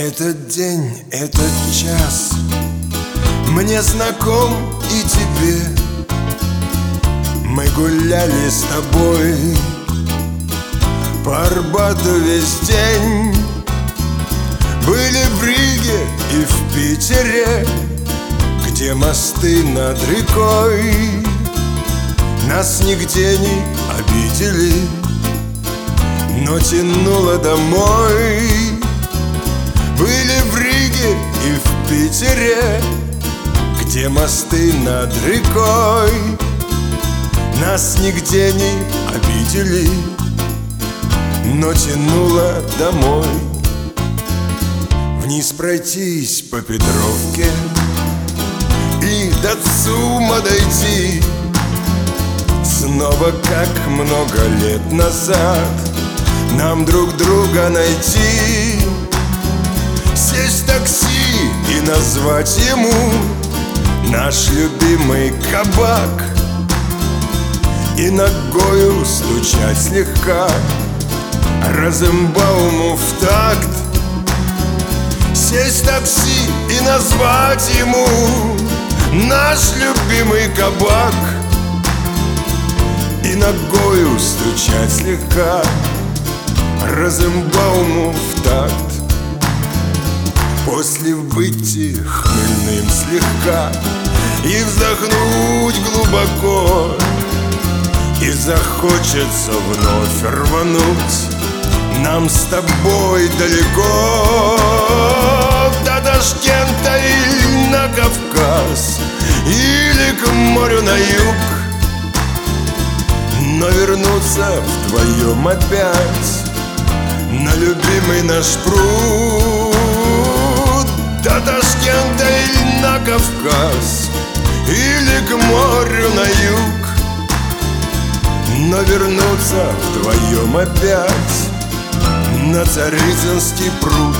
Этот день, этот час мне знаком и тебе. Мы гуляли с тобой по Арбату весь день. Были в Риге и в Питере, где мосты над рекой нас нигде не обидели, но тянуло домой. Были в Риге и в Питере, где мосты над рекой нас нигде не обидели, но тянуло домой. Вниз пройтись по Петровке и до ЦУМа дойти, снова как много лет назад нам друг друга найти. Сесть в такси и назвать ему наш любимый кабак, и ногою стучать слегка Розенбауму в такт. Сесть в такси и назвать ему наш любимый кабак, и ногою стучать слегка Розенбауму в такт. После выйти хмельным слегка и вздохнуть глубоко, и захочется вновь рвануть нам с тобой далеко, до Ташкента или на Кавказ, или к морю на юг, но вернуться вдвоем опять на любимый наш пруд. До Ташкента или на Кавказ, или к морю на юг, но вернуться вдвоем опять на Царицынский пруд.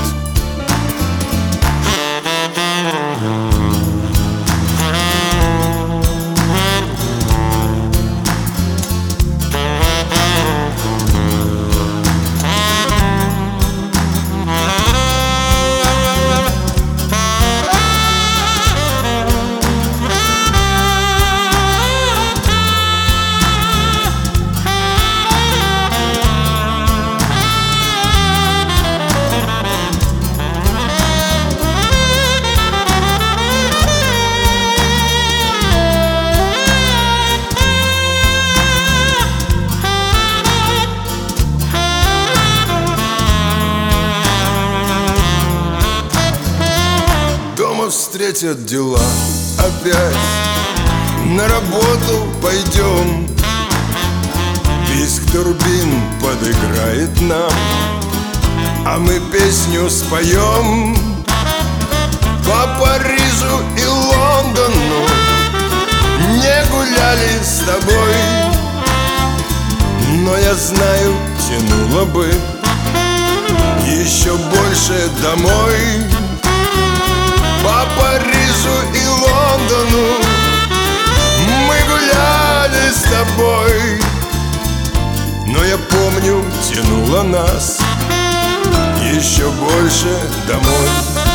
Встретят дела опять, на работу пойдем, визг турбин подыграет нам, а мы песню споем. По Парижу и Лондону не гуляли с тобой, но я знаю, тянуло бы еще больше домой. По Парижу и Лондону мы гуляли с тобой, но я помню, тянуло нас еще больше домой.